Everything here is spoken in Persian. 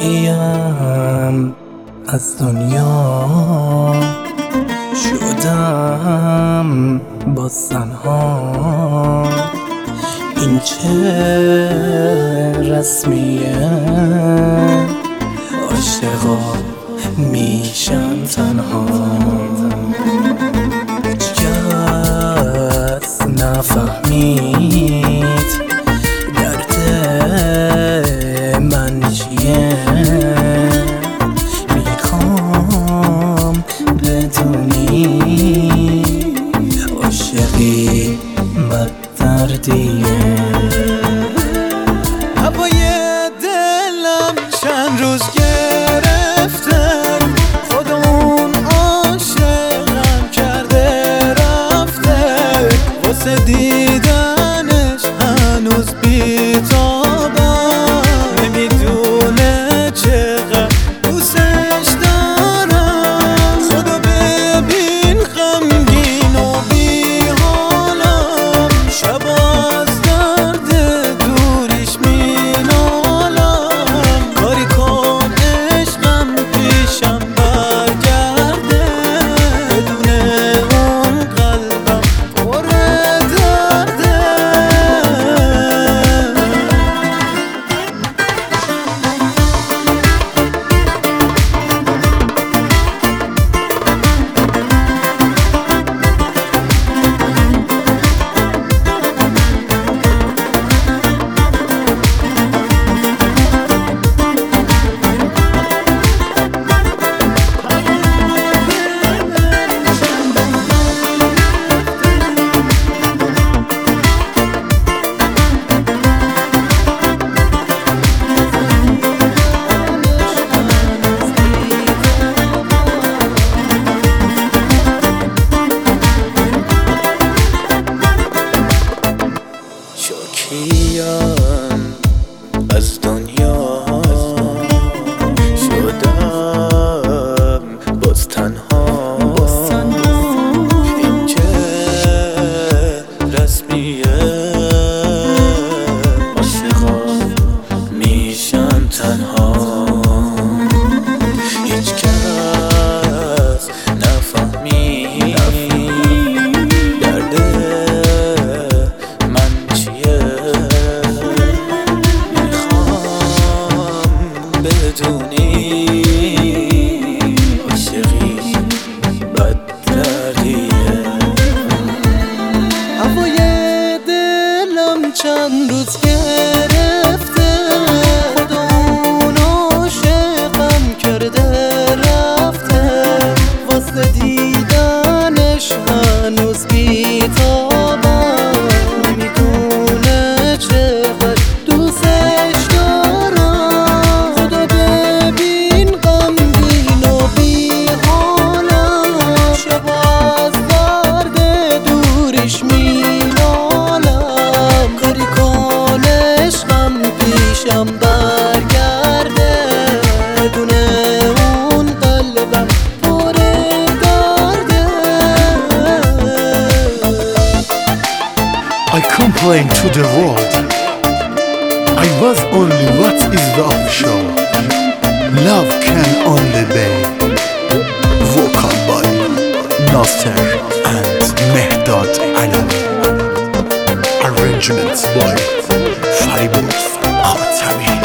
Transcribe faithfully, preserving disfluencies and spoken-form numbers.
شوکیم از دنیا شدم باز تنها. این چه رسمیه، عاشقا میشن تنها. هیچکس نفهمید درد من چیه، میخوام بدونی عاشقی بد دردیه. هوای دلم چند روز گرفته، خدا اون عاشقم کرده رفته، واسه دیدنش هنوز بی‌تابم. نمیدونه چقدر دوستش دارم، خدا ببین غمگین و بی‌حالم. شب از درد دوریش مینالم، کاری کن عشقم پیشم برگرده، بدون اون قلبم پر درده. شوکیم از دنیا شدم باز تنها. این چه رسمیه، عاشقا میشن تنها. هیچکس نفهمید درد من چیه، بدونی عاشقی بد دردیه. هوای دلم چند روز گرفته، خدا اون عاشقم کرده رفته، واسه دیدنش هنوز بی‌تابم. نمیدونه چقدر دوستش دارم، خدا ببین غمگین و بی‌حالم. شب از درد دوریش مینالم، کاری کن عشقم پیشم برگرده، بدون اون قلبم پر درده. I complain to the world, I was only what is the official. Love can only be. Vocal by Nasser and Mehdad Alawi. Arrangements by Faribud Khatami.